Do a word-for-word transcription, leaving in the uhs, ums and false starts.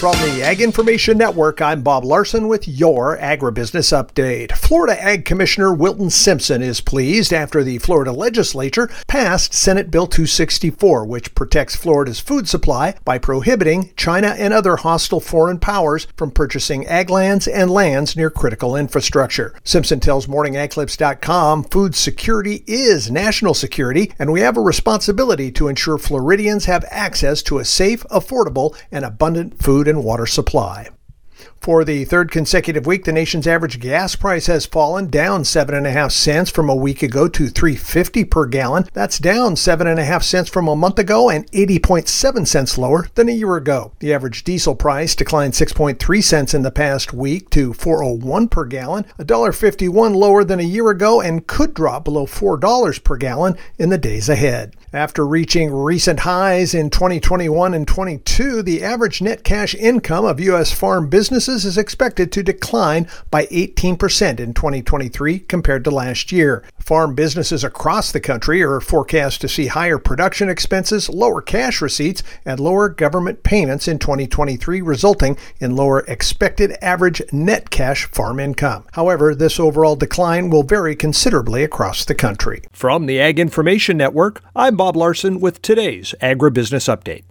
From the Ag Information Network, I'm Bob Larson with your Agribusiness Update. Florida Ag Commissioner Wilton Simpson is pleased after the Florida legislature passed Senate Bill two sixty-four, which protects Florida's food supply by prohibiting China and other hostile foreign powers from purchasing ag lands and lands near critical infrastructure. Simpson tells morning ag clips dot com food security is national security, and we have a responsibility to ensure Floridians have access to a safe, affordable, and abundant food and water supply. For the third consecutive week, the nation's average gas price has fallen, down seven and a half cents from a week ago to three dollars and fifty cents per gallon. That's down seven and a half cents from a month ago and eighty point seven cents lower than a year ago. The average diesel price declined six point three cents in the past week to four dollars and one cents per gallon, one dollar and fifty-one cents lower than a year ago, and could drop below four dollars per gallon in the days ahead. After reaching recent highs in twenty twenty-one and twenty-two, the average net cash income of U S farm businesses is expected to decline by eighteen percent in twenty twenty-three compared to last year. Farm businesses across the country are forecast to see higher production expenses, lower cash receipts, and lower government payments in twenty twenty-three, resulting in lower expected average net cash farm income. However, this overall decline will vary considerably across the country. From the Ag Information Network, I'm Bob Larson with today's Agribusiness Update.